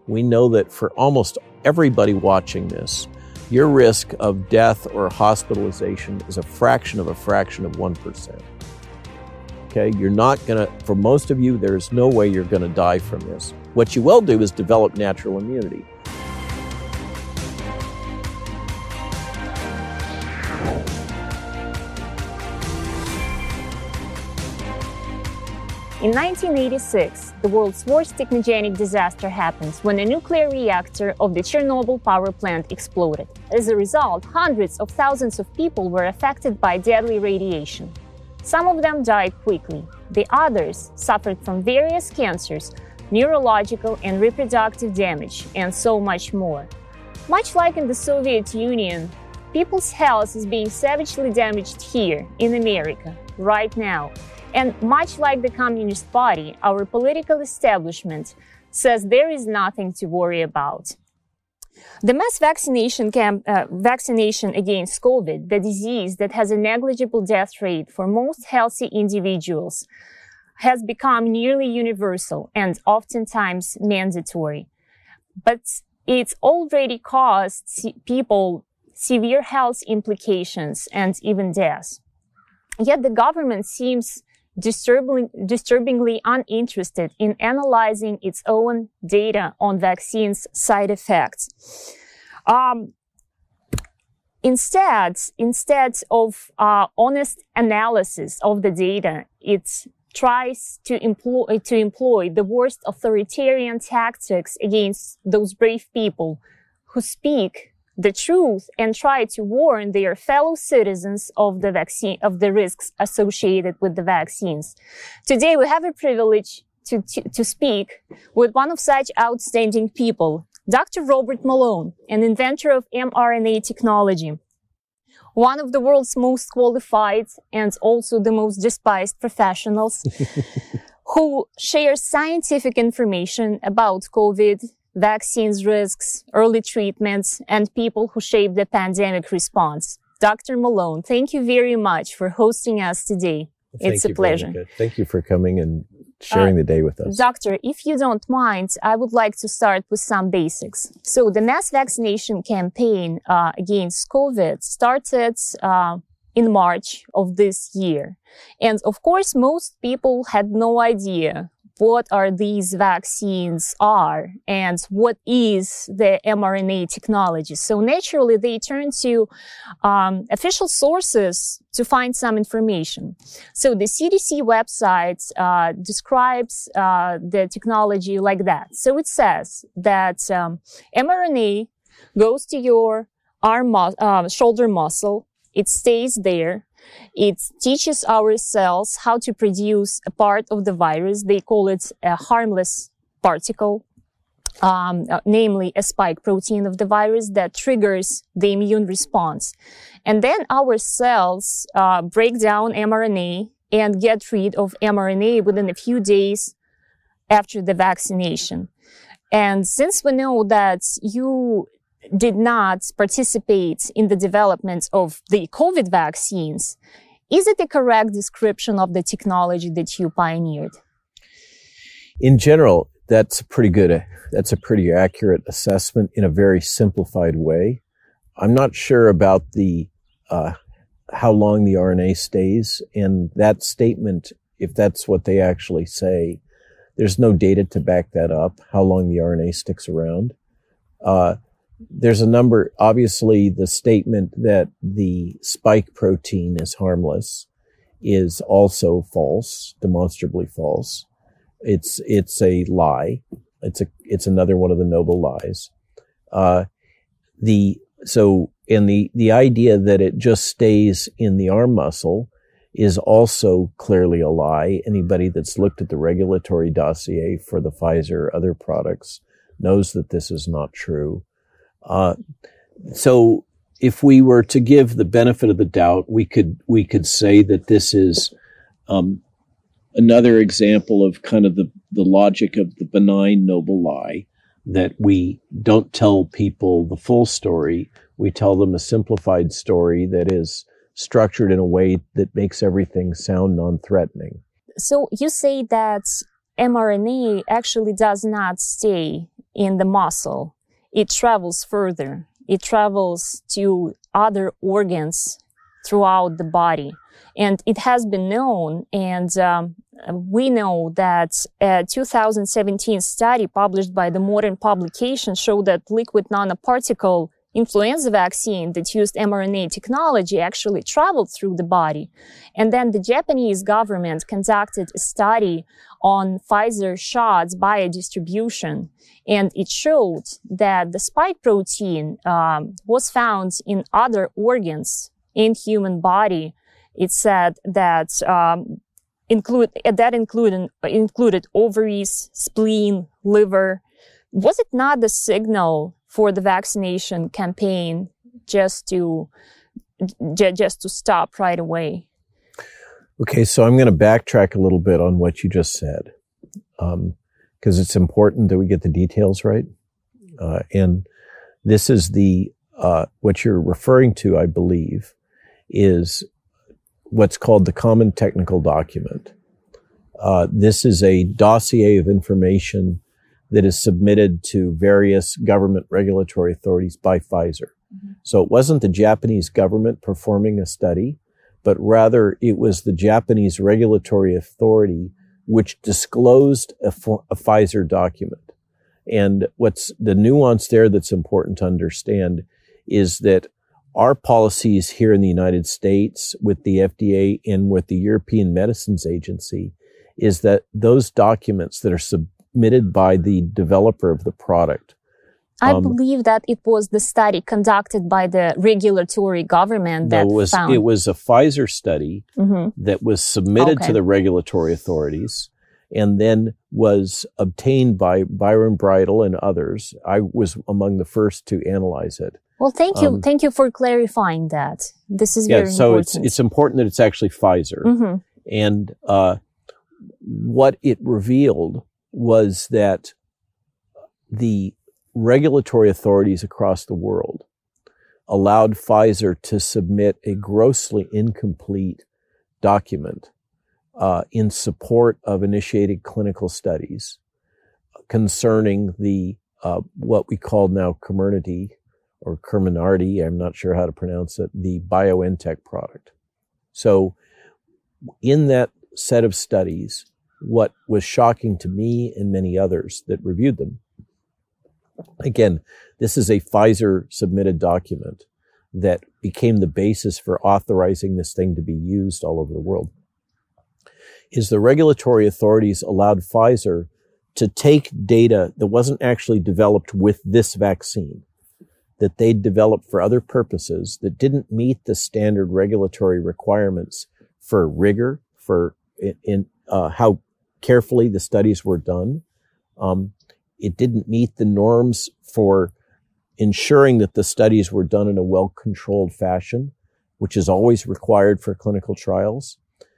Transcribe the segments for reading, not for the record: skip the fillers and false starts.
We know that for almost everybody watching this, your risk of death or hospitalization is a fraction of 1%. Okay, you're not gonna, for most of you, there's no way you're gonna die from this. What you will do is develop natural immunity. In 1986, the world's worst technogenic disaster happens when a nuclear reactor of the Chernobyl power plant exploded. As a result, hundreds of thousands of people were affected by deadly radiation. Some of them died quickly. The others suffered from various cancers, neurological and reproductive damage, and so much more. Much like in the Soviet Union, people's health is being savagely damaged here in America, right now. And much like the Communist Party, our political establishment says there is nothing to worry about. The mass vaccination against COVID, the disease that has a negligible death rate for most healthy individuals, has become nearly universal and oftentimes mandatory. But it's already caused people severe health implications and even death. Yet the government seems disturbingly uninterested in analyzing its own data on vaccines' side effects. Instead of honest analysis of the data, it tries to employ the worst authoritarian tactics against those brave people who speak the truth and try to warn their fellow citizens of the risks associated with the vaccines. Today, we have a privilege to speak with one of such outstanding people, Dr. Robert Malone, an inventor of mRNA technology, one of the world's most qualified and also the most despised professionals, who shares scientific information about COVID, vaccines risks, early treatments, and people who shape the pandemic response. Dr. Malone, thank you very much for hosting us today. It's a pleasure. Thank you for coming and sharing the day with us. Doctor, if you don't mind, I would like to start with some basics. So the mass vaccination campaign against COVID started in March of this year. And of course, most people had no idea what are these vaccines are and what is the mRNA technology. So naturally, they turn to official sources to find some information. So the CDC website describes the technology like that. So it says that mRNA goes to your shoulder muscle. It stays there. It teaches our cells how to produce a part of the virus. They call it a harmless particle, namely a spike protein of the virus that triggers the immune response. And then our cells break down mRNA and get rid of mRNA within a few days after the vaccination. And since we know that you did not participate in the development of the COVID vaccines, is it a correct description of the technology that you pioneered? In general, that's a pretty accurate assessment in a very simplified way. I'm not sure about the how long the RNA stays, and that statement, if that's what they actually say, there's no data to back that up, how long the RNA sticks around. There's a number, obviously the statement that the spike protein is harmless is also false, demonstrably false. It's a lie. It's another one of the noble lies. The idea that it just stays in the arm muscle is also clearly a lie. Anybody that's looked at the regulatory dossier for the Pfizer other products knows that this is not true. So if we were to give the benefit of the doubt, we could say that this is another example of kind of the logic of the benign noble lie, that we don't tell people the full story. We tell them a simplified story that is structured in a way that makes everything sound non-threatening. So you say that mRNA actually does not stay in the muscle, it travels further. It travels to other organs throughout the body. And it has been known, and we know that a 2017 study published by the Modern Publication showed that liquid nanoparticle influenza vaccine that used mRNA technology actually traveled through the body. And then the Japanese government conducted a study on Pfizer shots biodistribution, and it showed that the spike protein was found in other organs in human body. It said that included ovaries, spleen, liver. Was it not the signal for the vaccination campaign just to stop right away? Okay, so I'm going to backtrack a little bit on what you just said, because it's important that we get the details right. And this is what you're referring to, I believe, is what's called the Common Technical Document. This is a dossier of information that is submitted to various government regulatory authorities by Pfizer. Mm-hmm. So it wasn't the Japanese government performing a study, but rather it was the Japanese regulatory authority which disclosed a Pfizer document. And what's the nuance there that's important to understand is that our policies here in the United States with the FDA and with the European Medicines Agency is that those documents that are submitted by the developer of the product. I believe that it was the study conducted by the regulatory government that found. It was a Pfizer study that was submitted to the regulatory authorities and then was obtained by Byron Bridle and others. I was among the first to analyze it. Well, thank you. Thank you for clarifying that. This is very important. So it's important that it's actually Pfizer. And what it revealed was that the regulatory authorities across the world allowed Pfizer to submit a grossly incomplete document in support of initiated clinical studies concerning the what we call now Comirnaty or Comirnaty, I'm not sure how to pronounce it, the BioNTech product. So in that set of studies, what was shocking to me and many others that reviewed them, again, this is a Pfizer submitted document that became the basis for authorizing this thing to be used all over the world, is the regulatory authorities allowed Pfizer to take data that wasn't actually developed with this vaccine, that they developed for other purposes that didn't meet the standard regulatory requirements for rigor, for how carefully the studies were done. It didn't meet the norms for ensuring that the studies were done in a well-controlled fashion, which is always required for clinical trials.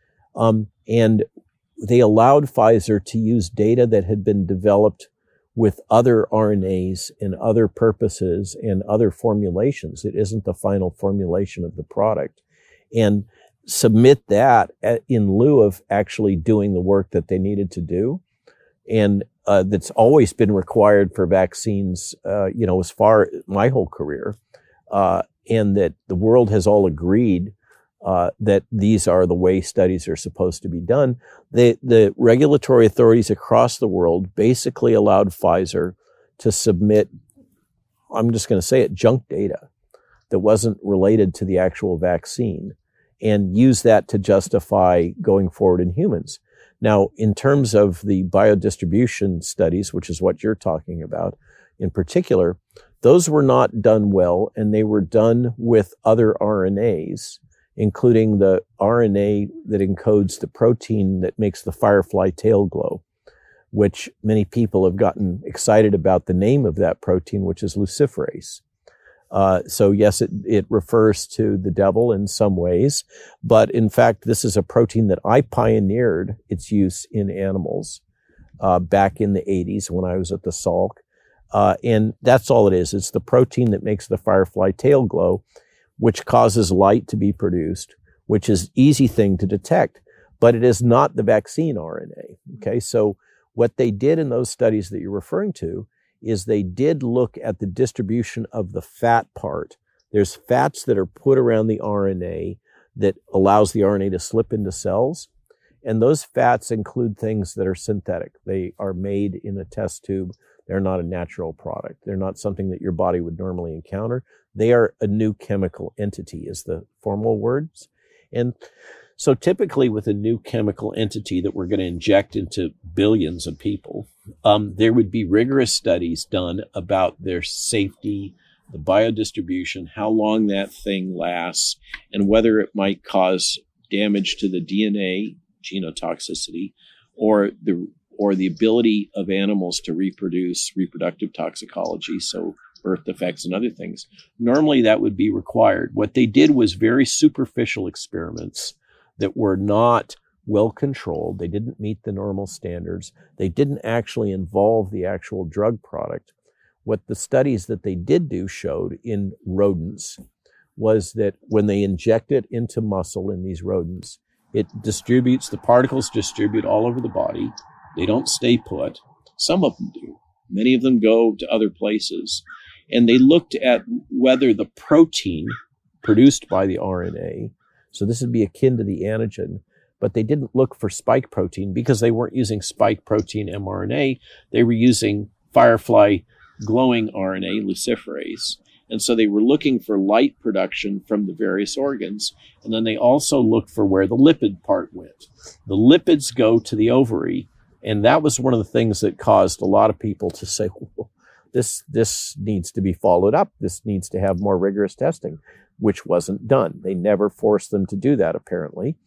And they allowed Pfizer to use data that had been developed with other RNAs and other purposes and other formulations. It isn't the final formulation of the product. And submit that in lieu of actually doing the work that they needed to do. And that's always been required for vaccines, as far my whole career. And that the world has all agreed that these are the way studies are supposed to be done. The regulatory authorities across the world basically allowed Pfizer to submit, I'm just going to say it, junk data that wasn't related to the actual vaccine and use that to justify going forward in humans. Now, in terms of the biodistribution studies, which is what you're talking about in particular, those were not done well, and they were done with other RNAs, including the RNA that encodes the protein that makes the firefly tail glow, which many people have gotten excited about the name of that protein, which is luciferase. So yes, it refers to the devil in some ways, but in fact, this is a protein that I pioneered its use in animals back in the 80s when I was at the Salk. And that's all it is. It's the protein that makes the firefly tail glow, which causes light to be produced, which is an easy thing to detect, but it is not the vaccine RNA. Okay, so what they did in those studies that you're referring to is they did look at the distribution of the fat part. There's fats that are put around the RNA that allows the RNA to slip into cells. And those fats include things that are synthetic. They are made in a test tube. They're not a natural product. They're not something that your body would normally encounter. They are a new chemical entity, is the formal words. And so typically with a new chemical entity that we're going to inject into billions of people, there would be rigorous studies done about their safety, the biodistribution, how long that thing lasts, and whether it might cause damage to the DNA, genotoxicity, or the ability of animals to reproduce, reproductive toxicology, so birth defects and other things. Normally that would be required. What they did was very superficial experiments that were not well controlled. They didn't meet the normal standards. They didn't actually involve the actual drug product. What the studies that they did do showed in rodents was that when they inject it into muscle in these rodents, it distributes, the particles distribute all over the body. They don't stay put. Some of them do. Many of them go to other places. And they looked at whether the protein produced by the RNA, so this would be akin to the antigen, but they didn't look for spike protein because they weren't using spike protein mRNA. They were using firefly glowing RNA, luciferase. And so they were looking for light production from the various organs. And then they also looked for where the lipid part went. The lipids go to the ovary. And that was one of the things that caused a lot of people to say, well, this needs to be followed up. This needs to have more rigorous testing, which wasn't done. They never forced them to do that, apparently.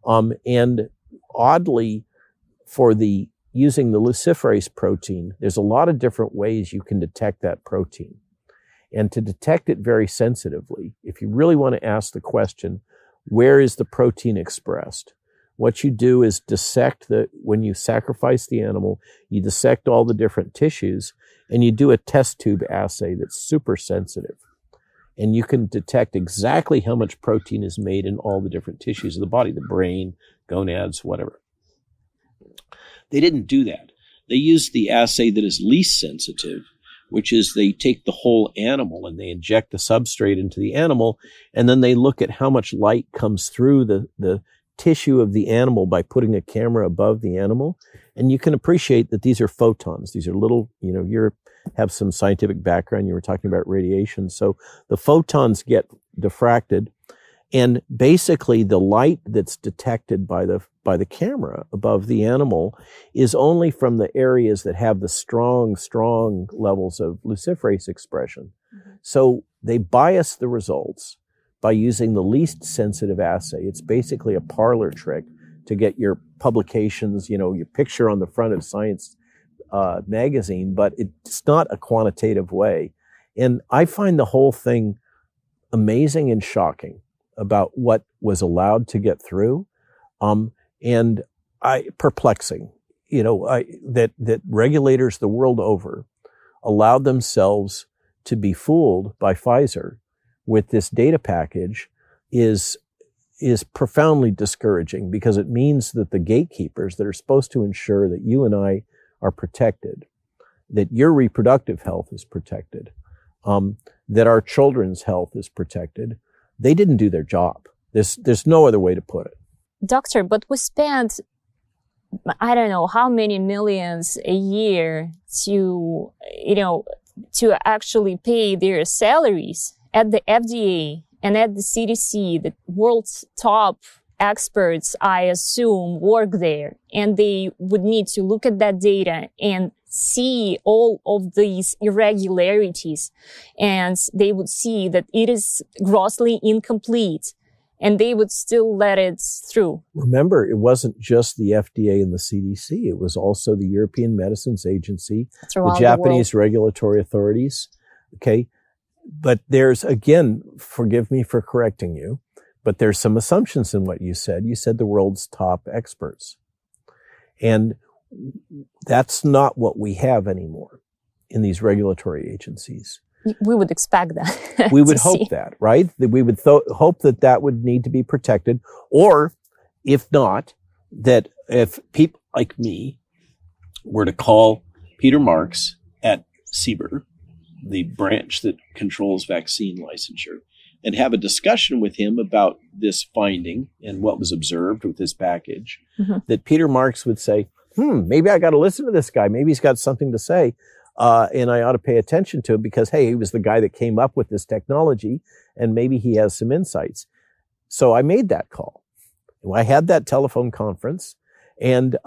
And oddly, for using the luciferase protein, there's a lot of different ways you can detect that protein. And to detect it very sensitively, if you really want to ask the question, where is the protein expressed? What you do is when you sacrifice the animal, you dissect all the different tissues and you do a test tube assay that's super sensitive. And you can detect exactly how much protein is made in all the different tissues of the body, the brain, gonads, whatever. They didn't do that. They used the assay that is least sensitive, which is they take the whole animal and they inject the substrate into the animal, and then they look at how much light comes through the tissue of the animal by putting a camera above the animal. And you can appreciate that these are photons. These are little, you have some scientific background. You were talking about radiation. So the photons get diffracted, and basically the light that's detected by the camera above the animal is only from the areas that have the strong levels of luciferase expression. Mm-hmm. So they bias the results by using the least sensitive assay. It's basically a parlor trick to get your publications, your picture on the front of Science magazine, but it's not a quantitative way. And I find the whole thing amazing and shocking about what was allowed to get through, and perplexing. That regulators the world over allowed themselves to be fooled by Pfizer with this data package is profoundly discouraging, because it means that the gatekeepers that are supposed to ensure that you and I are protected, that your reproductive health is protected, that our children's health is protected, they didn't do their job. There's no other way to put it. Doctor, but we spend, I don't know how many millions a year to actually pay their salaries at the FDA and at the CDC. The world's top experts, I assume, work there, and they would need to look at that data and see all of these irregularities, and they would see that it is grossly incomplete, and they would still let it through. Remember, it wasn't just the FDA and the CDC. It was also the European Medicines Agency, the Japanese regulatory authorities. Okay. But there's, again, forgive me for correcting you, but there's some assumptions in what you said. You said the world's top experts. And that's not what we have anymore in these regulatory agencies. We would expect that. We would hope that, right? That we would hope that would need to be protected. Or if not, that if people like me were to call Peter Marks at CBER, the branch that controls vaccine licensure, and have a discussion with him about this finding and what was observed with this package, that Peter Marks would say, maybe I got to listen to this guy. Maybe he's got something to say. And I ought to pay attention to him because, hey, he was the guy that came up with this technology and maybe he has some insights. So I made that call. I had that telephone conference and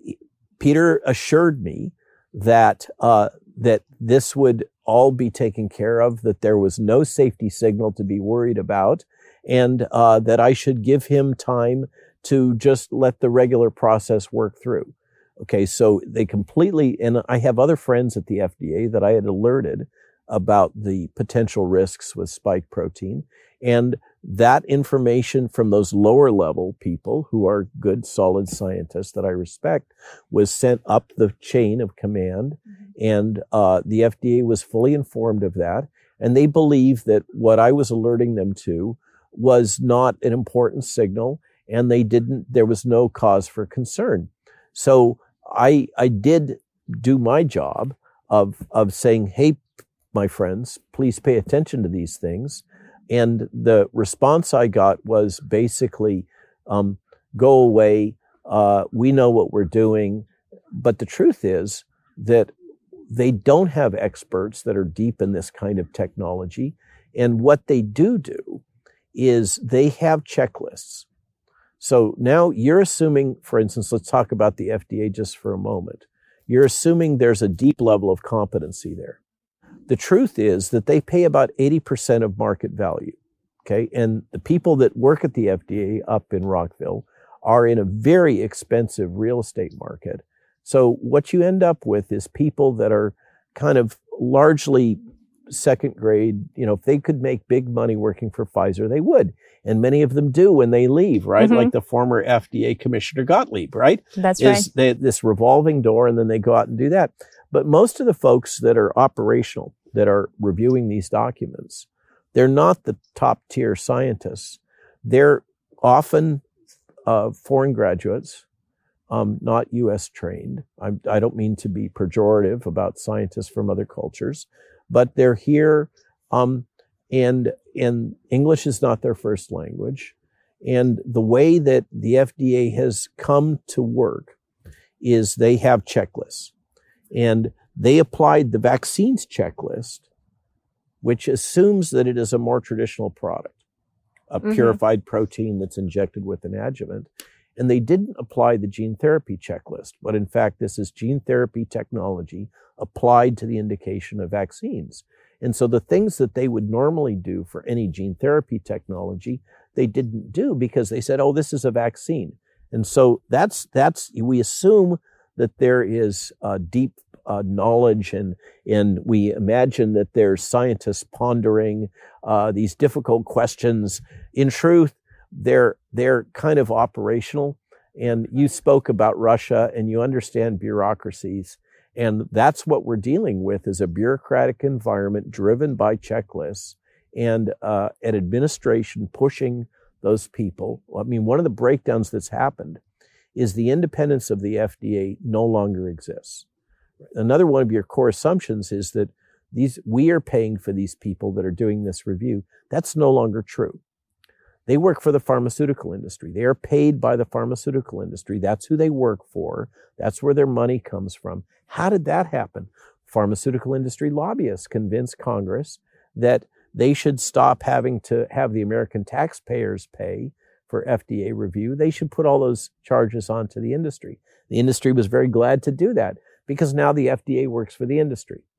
Peter assured me that that this would all be taken care of, that there was no safety signal to be worried about, and that I should give him time to just let the regular process work through. Okay, so they completely, and I have other friends at the FDA that I had alerted about the potential risks with spike protein, and that information from those lower level people who are good, solid scientists that I respect was sent up the chain of command, and the FDA was fully informed of that, and they believed that what I was alerting them to was not an important signal, and there was no cause for concern. So I did do my job of saying, hey, my friends, please pay attention to these things. And the response I got was basically, go away. We know what we're doing. But the truth is that they don't have experts that are deep in this kind of technology. And what they do is they have checklists. So now you're assuming, for instance, let's talk about the FDA just for a moment. You're assuming there's a deep level of competency there. The truth is that they pay about 80% of market value, okay? And the people that work at the FDA up in Rockville are in a very expensive real estate market. So what you end up with is people that are kind of largely second grade. You know, if they could make big money working for Pfizer, they would. And many of them do when they leave, right? Like the former FDA Commissioner Gottlieb, right? That's right. This revolving door, and then they go out and do that. But most of the folks that are operational, that are reviewing these documents, they're not the top tier scientists. They're often foreign graduates, not U.S. trained. I don't mean to be pejorative about scientists from other cultures, but they're here, and English is not their first language. And the way that the FDA has come to work is they have checklists. And they applied the vaccines checklist, which assumes that it is a more traditional product, a purified protein that's injected with an adjuvant. And they didn't apply the gene therapy checklist, but in fact, this is gene therapy technology applied to the indication of vaccines. And so the things that they would normally do for any gene therapy technology, they didn't do because they said, oh, this is a vaccine. And so we assume that there is deep knowledge, and we imagine that there's scientists pondering these difficult questions. In truth, they're kind of operational. And you spoke about Russia, and you understand bureaucracies. And that's what we're dealing with, is a bureaucratic environment driven by checklists and an administration pushing those people. I mean, one of the breakdowns that's happened is the independence of the FDA no longer exists. Another one of your core assumptions is that we are paying for these people that are doing this review. That's no longer true. They work for the pharmaceutical industry. They are paid by the pharmaceutical industry. That's who they work for. That's where their money comes from. How did that happen? Pharmaceutical industry lobbyists convinced Congress that they should stop having to have the American taxpayers pay for FDA review. They should put all those charges onto the industry. The industry was very glad to do that because now the FDA works for the industry.